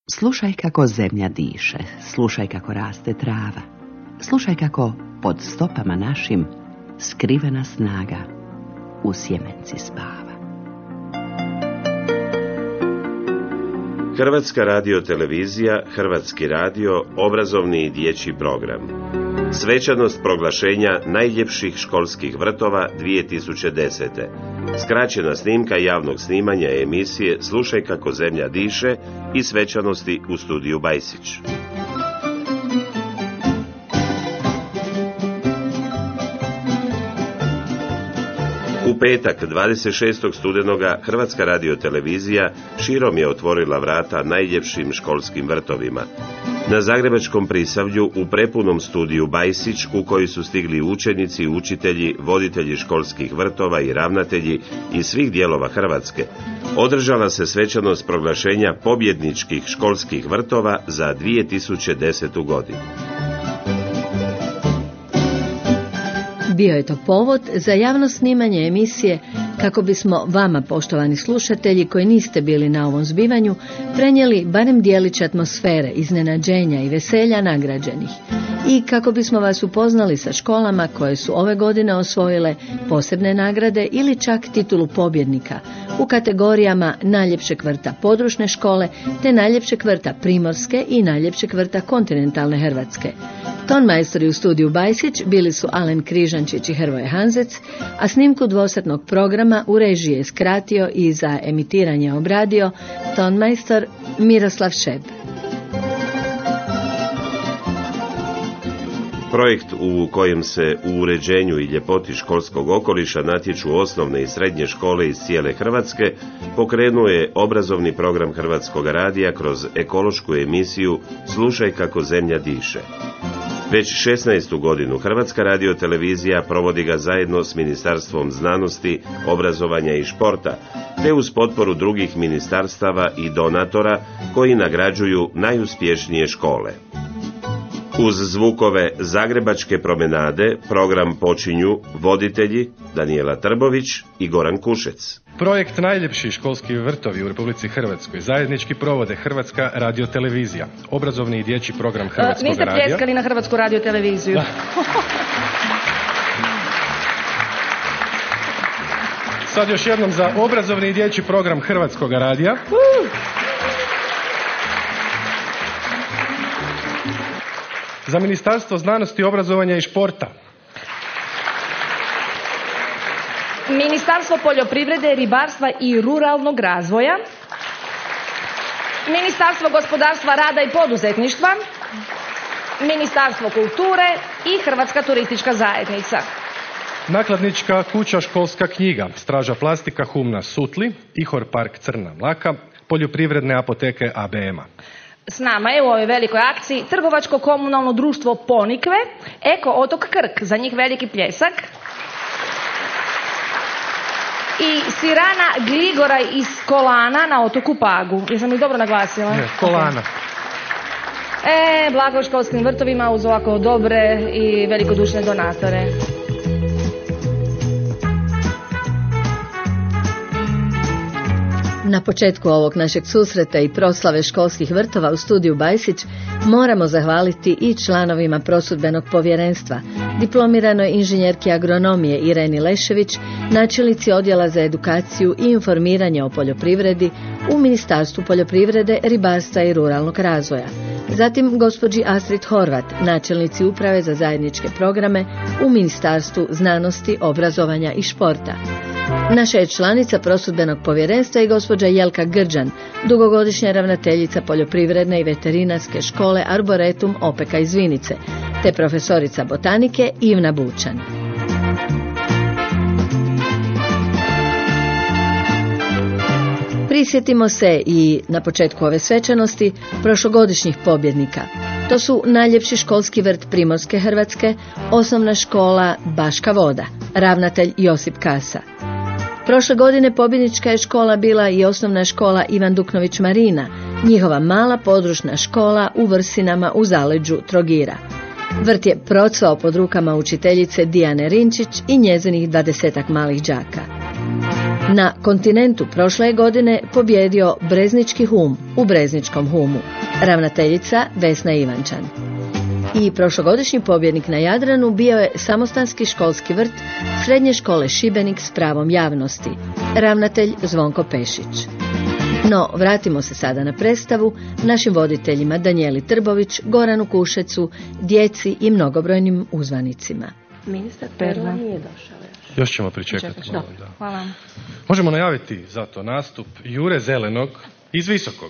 Slušaj kako zemlja diše, slušaj kako raste trava, slušaj kako pod stopama našim skrivena snaga u sjemenci spava. Hrvatska radiotelevizija, Hrvatski radio, obrazovni i dječji program. Svečanost proglašenja najljepših školskih vrtova 2010. Skraćena snimka javnog snimanja emisije Slušaj kako zemlja diše i svečanosti u studiju Bajsić. U petak, 26. studenoga, Hrvatska radiotelevizija širom je otvorila vrata najljepšim školskim vrtovima. Na Zagrebačkom Prisavlju, u prepunom studiju Bajsić, u koji su stigli učenici, učitelji, voditelji školskih vrtova i ravnatelji iz svih dijelova Hrvatske, održala se svečanost proglašenja pobjedničkih školskih vrtova za 2010. godinu. Bio je to povod za javno snimanje emisije kako bismo vama, poštovani slušatelji koji niste bili na ovom zbivanju, prenijeli barem djelić atmosfere, iznenađenja i veselja nagrađenih. I kako bismo vas upoznali sa školama koje su ove godine osvojile posebne nagrade ili čak titulu pobjednika u kategorijama najljepšeg vrta područne škole te najljepšeg vrta primorske i najljepšeg vrta kontinentalne Hrvatske. Tonmajstori u studiju Bajsić bili su Alen Križančić i Hrvoje Hanzec, a snimku dvosatnog programa u režiji je skratio i za emitiranje obradio tonmajstor Miroslav Šeb. Projekt u kojem se u uređenju i ljepoti školskog okoliša natječu osnovne i srednje škole iz cijele Hrvatske pokrenuo je obrazovni program Hrvatskog radija kroz ekološku emisiju Slušaj kako zemlja diše. Već 16. godinu Hrvatska radiotelevizija provodi ga zajedno s Ministarstvom znanosti, obrazovanja i športa, te uz potporu drugih ministarstava i donatora koji nagrađuju najuspješnije škole. Uz zvukove Zagrebačke promenade program počinju voditelji Danijela Trbović i Goran Kušec. Projekt Najljepši školski vrtovi u Republici Hrvatskoj zajednički provode Hrvatska radiotelevizija, obrazovni i dječji program Hrvatskog radija. Niste pljeskali na Hrvatsku radioteleviziju. Sad još jednom za obrazovni i dječji program Hrvatskog radija. Za Ministarstvo znanosti, obrazovanja i športa. Ministarstvo poljoprivrede, ribarstva i ruralnog razvoja. Ministarstvo gospodarstva, rada i poduzetništva. Ministarstvo kulture i Hrvatska turistička zajednica. Nakladnička kuća Školska knjiga, Straža plastika Humna Sutli, Ihor Park Crna Mlaka, poljoprivredne apoteke ABM-a. S nama je u ovoj velikoj akciji Trgovačko komunalno društvo Ponikve, Eko otok Krk, za njih veliki pljesak. I Sirana Gligora iz Kolana na otoku Pagu. Jesam li dobro naglasila? Ne, Kolana. Blago školskim vrtovima uz ovako dobre i velikodušne donatore. Na početku ovog našeg susreta i proslave školskih vrtova u studiju Bajsić moramo zahvaliti i članovima prosudbenog povjerenstva, diplomiranoj inženjerki agronomije Ireni Lešević, načelnici odjela za edukaciju i informiranje o poljoprivredi u Ministarstvu poljoprivrede, ribarstva i ruralnog razvoja. Zatim gospođi Astrid Horvat, načelnici uprave za zajedničke programe u Ministarstvu znanosti, obrazovanja i športa. Naša je članica prosudbenog povjerenstva i gospođa Jelka Grđan, dugogodišnja ravnateljica poljoprivredne i veterinarske škole Arboretum Opeka iz Vinice, te profesorica botanike Ivna Bučan. Prisjetimo se i na početku ove svečanosti prošlogodišnjih pobjednika. To su najljepši školski vrt Primorske Hrvatske, osnovna škola Baška Voda, ravnatelj Josip Kasa. Prošle godine pobjednička je škola bila i osnovna škola Ivan Duknović Marina, njihova mala područna škola u Vrsinama u zaleđu Trogira. Vrt je procvao pod rukama učiteljice Dijane Rinčić i njezinih 20-ak malih đaka. Na kontinentu prošle godine pobjedio Breznički hum u Brezničkom humu, ravnateljica Vesna Ivančan. I prošlogodišnji pobjednik na Jadranu bio je samostanski školski vrt Srednje škole Šibenik s pravom javnosti, ravnatelj Zvonko Pešić. No, vratimo se sada na predstavu našim voditeljima Danijeli Trbović, Goranu Kušecu, djeci i mnogobrojnim uzvanicima. Ministar Perla nije došao još. Još ćemo pričekati malo, da. Hvala. Možemo najaviti zato nastup Jure Zelenog iz Visokog.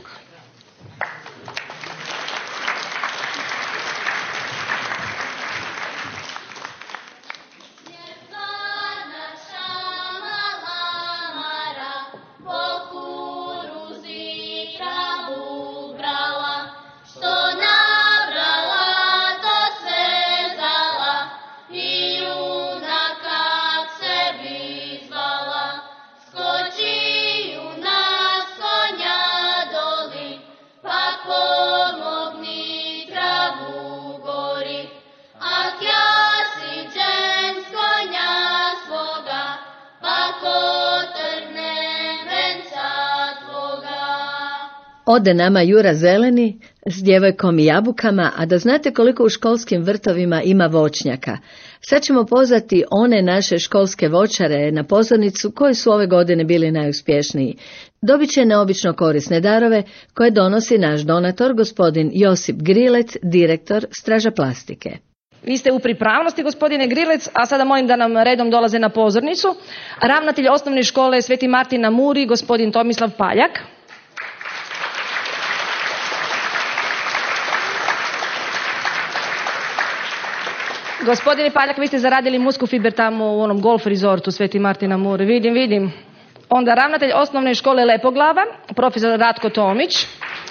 Ode nama Jura Zeleni s djevojkom i jabukama, a da znate koliko u školskim vrtovima ima voćnjaka. Sad ćemo pozvati one naše školske voćare na pozornicu koji su ove godine bili najuspješniji. Dobit će neobično korisne darove koje donosi naš donator, gospodin Josip Grilec, direktor Straža plastike. Vi ste u pripravnosti, gospodine Grilec, a sada molim da nam redom dolaze na pozornicu. Ravnatelj osnovne škole Sveti Martin na Muri, gospodin Tomislav Paljak. Gospodine Paljak, vi ste zaradili musku fiber tamo u onom golf resortu Sveti Martin na Muri. Vidim. Onda ravnatelj osnovne škole Lepoglava, profesor Ratko Tomić.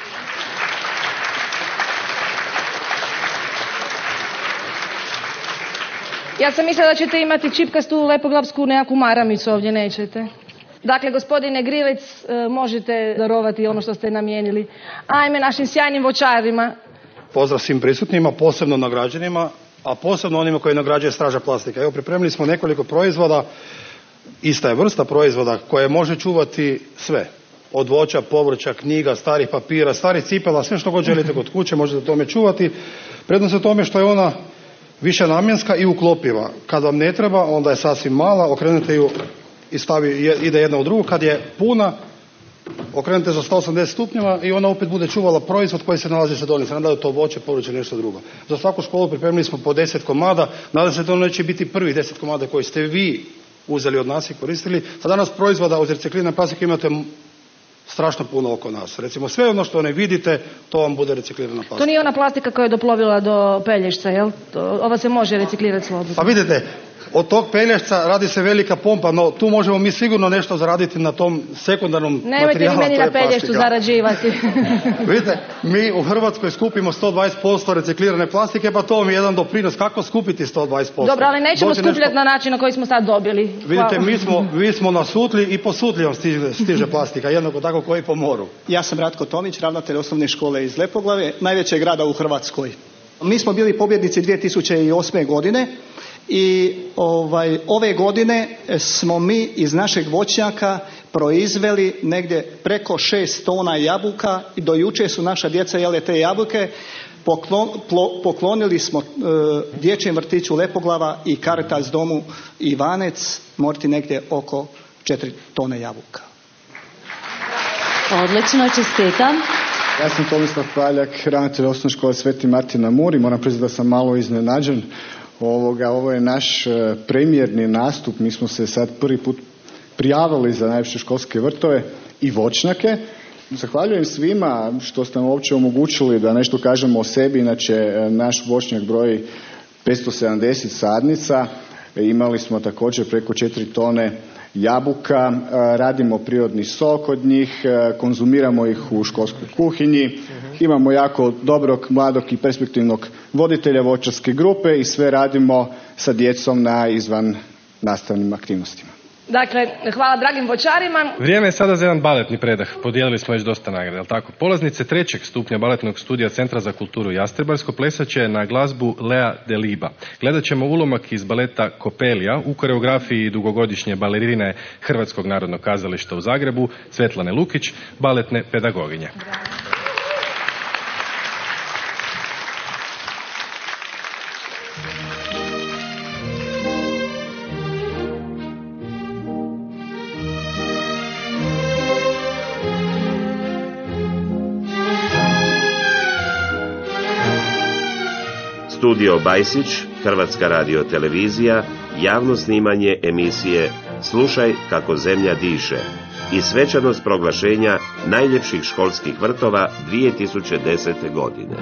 Ja sam mislila da ćete imati čipkastu lepoglavsku nekakvu maramicu, ovdje nećete. Dakle, gospodine Grilec, možete darovati ono što ste namijenili. Ajme našim sjajnim voćarima. Pozdrav svim prisutnima, posebno nagrađenima, a posebno onima koji nagrađuje Straža plastika. Evo, pripremili smo nekoliko proizvoda, ista je vrsta proizvoda koja može čuvati sve. Od voća, povrća, knjiga, starih papira, starih cipela, sve što god želite kod kuće možete tome čuvati. Prednost je tome što je ona višenamjenska i uklopiva. Kad vam ne treba, onda je sasvim mala, okrenete ju i ide jedna u drugu. Kad je puna, okrenete za 180 stupnjeva i ona opet bude čuvala proizvod koji se nalazi sa dolje. Se nadaju to voće, povrće, nešto drugo. Za svaku školu pripremili smo po 10 komada. Nadam se da to neće biti prvih 10 komada koji ste vi uzeli od nas i koristili. A danas proizvoda od reciklirane plastike imate strašno puno oko nas. Recimo sve ono što ne vidite, to vam bude reciklirana plastika. To nije ona plastika koja je doplovila do Pelješca, jel? Ova se može reciklirati slobodno. Pa vidite, od tog Pelješca radi se velika pompa, no tu možemo mi sigurno nešto zaraditi na tom sekundarnom materijalu. Nemojte vi meni na Pelješcu zarađivati. Vidite, mi u Hrvatskoj skupimo 120% reciklirane plastike, pa to mi je jedan doprinos. Kako skupiti 120%? Dobro, ali nećemo skupljati na način na koji smo sad dobili. Vidite, mi smo na Sutli i po Sutlijom stiže plastika, jednako tako koji po moru. Ja sam Ratko Tomić, ravnatelj osnovne škole iz Lepoglave, najvećeg grada u Hrvatskoj. Mi smo bili pobjednici 2008. godine. I ove godine smo mi iz našeg voćnjaka proizveli negdje preko 6 tona jabuka i do jučer su naša djeca jele te jabuke. Poklonili smo dječjem vrtiću Lepoglava i Caritas domu Ivanec morti negdje oko 4 tone jabuka. Odlično, čestitam. Ja sam Tomislav Paljak, ravnatelj osnovne škole Sveti Martin na Muri. Moram priznati da sam malo iznenađen. Ovo je naš premijerni nastup. Mi smo se sad prvi put prijavili za najviše školske vrtove i voćnjake. Zahvaljujem svima što ste nam uopće omogućili da nešto kažemo o sebi. Inače, naš voćnjak broji 570 sadnica. Imali smo također preko 4 tone jabuka, radimo prirodni sok od njih, konzumiramo ih u školskoj kuhinji, imamo jako dobrog, mladog i perspektivnog voditelja voćarske grupe i sve radimo sa djecom na izvan nastavnim aktivnostima. Dakle, hvala dragim voćarima. Vrijeme je sada za jedan baletni predah. Podijelili smo već dosta nagrada, jel tako? Polaznice 3. stupnja baletnog studija Centra za kulturu Jastrebarsko plesat će na glazbu Lea Deliba. Gledat ćemo ulomak iz baleta Kopelija u koreografiji dugogodišnje balerine Hrvatskog narodnog kazališta u Zagrebu, Svetlane Lukić, baletne pedagoginje. Studio Bajsić, Hrvatska radiotelevizija, javno snimanje emisije Slušaj kako zemlja diše i svečanost proglašenja najljepših školskih vrtova 2010. godine.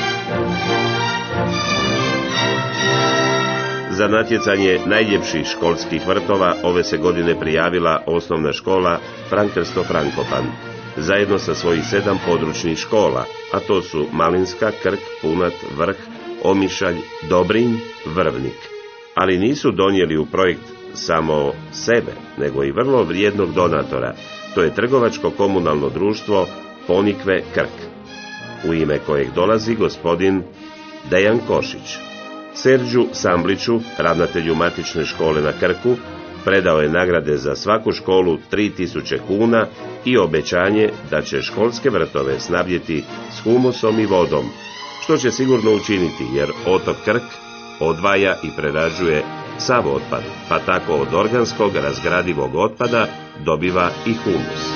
Za natjecanje najljepših školskih vrtova ove se godine prijavila osnovna škola Fran Krsto Frankopan, zajedno sa svojih 7 područnih škola, a to su Malinska, Krk, Punat, Vrh, Omišalj, Dobrinj, Vrvnik. Ali nisu donijeli u projekt samo sebe, nego i vrlo vrijednog donatora. To je trgovačko komunalno društvo Ponikve Krk, u ime kojeg dolazi gospodin Dejan Košić. Serđu Sambliću, ravnatelju matične škole na Krku, predao je nagrade za svaku školu 3000 kuna i obećanje da će školske vrtove snabdjeti s humusom i vodom, što će sigurno učiniti jer otok Krk odvaja i prerađuje sav otpad, pa tako od organskog razgradivog otpada dobiva i humus.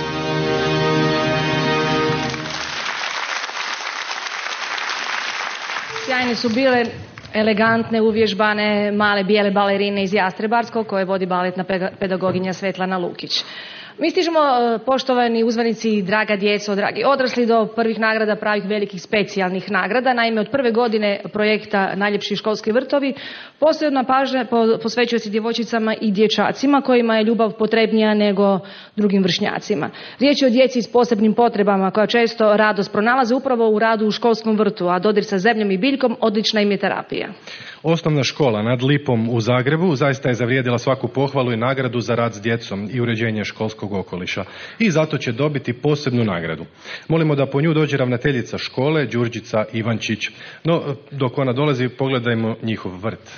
Sjajne su bile elegantne, uvježbane, male bijele balerine iz Jastrebarskog koje vodi baletna pedagoginja Svetlana Lukić. Mi stižemo, poštovani uzvanici, draga djeco, dragi odrasli, do prvih nagrada, pravih velikih specijalnih nagrada. Naime, od prve godine projekta Najljepši školski vrtovi posebna pažnja posvećuje se djevojčicama i dječacima kojima je ljubav potrebnija nego drugim vršnjacima. Riječ je o djeci s posebnim potrebama koja često radost pronalaze upravo u radu u školskom vrtu, a dodir sa zemljom i biljkom odlična im je terapija. Osnovna škola Nad Lipom u Zagrebu zaista je zavrijedila svaku pohvalu i nagradu za rad s djecom i uređenje školskog okoliša i zato će dobiti posebnu nagradu. Molimo da po nju dođe ravnateljica škole Đurđica Ivančić. No, dok ona dolazi, pogledajmo njihov vrt.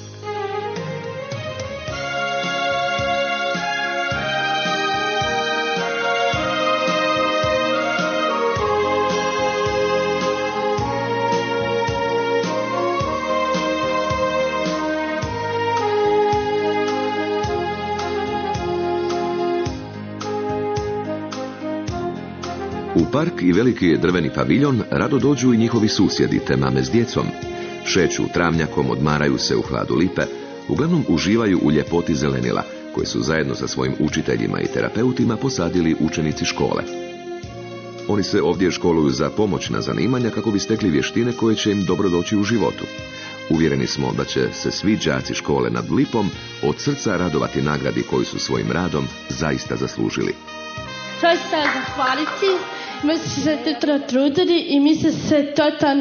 U park i veliki drveni paviljon rado dođu i njihovi susjedi te mame s djecom. Šeću travnjakom, odmaraju se u hladu lipe, uglavnom uživaju u ljepoti zelenila, koje su zajedno sa svojim učiteljima i terapeutima posadili učenici škole. Oni se ovdje školuju za pomoćna zanimanja kako bi stekli vještine koje će im dobro doći u životu. Uvjereni smo da će se svi đaci škole Nad Lipom od srca radovati nagradi koju su svojim radom zaista zaslužili. Sad ću se zahvaliti, mi smo se totalno trudili i mi smo se totalno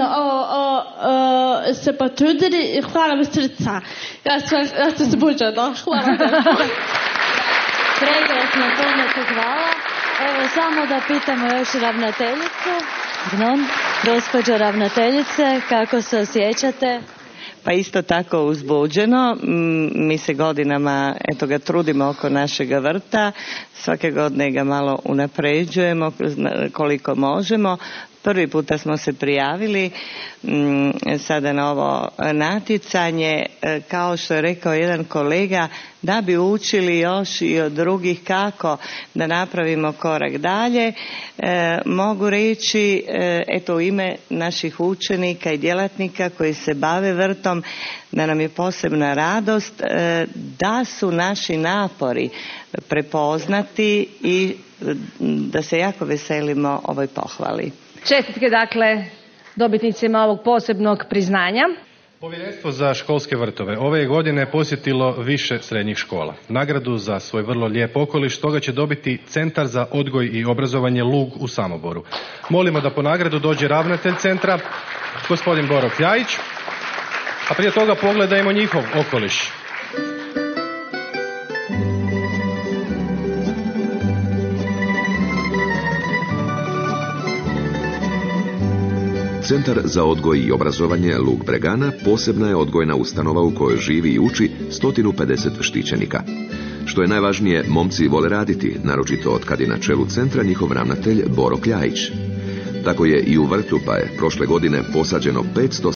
se potrudili i hvala mi srca. Ja sam zbuđena, hvala. Prekrasno, puno ti hvala. Evo samo da pitamo još ravnateljicu. Gospođo ravnateljice, kako se osjećate? Pa isto tako uzbuđeno. Mi se godinama ga trudimo oko našega vrta. Svake godine ga malo unapređujemo koliko možemo. Prvi puta smo se prijavili sada na ovo natjecanje, kao što je rekao jedan kolega, da bi učili još i od drugih kako da napravimo korak dalje. Mogu reći, u ime naših učenika i djelatnika koji se bave vrtom, da nam je posebna radost da su naši napori prepoznati i da se jako veselimo ovoj pohvali. Čestitke dakle dobitnicima ovog posebnog priznanja. Povjerenstvo za školske vrtove ove godine posjetilo više srednjih škola. Nagradu za svoj vrlo lijep okoliš toga će dobiti Centar za odgoj i obrazovanje Lug u Samoboru. Molimo da po nagradu dođe ravnatelj centra, gospodin Boro Kljajić, a prije toga pogledajmo njihov okoliš. Centar za odgoj i obrazovanje Luk Bregana posebna je odgojna ustanova u kojoj živi i uči 150 štićenika. Što je najvažnije, momci vole raditi, naročito od kad je na čelu centra njihov ravnatelj Boro Kljajić. Tako je i u vrtu, pa je prošle godine posađeno 500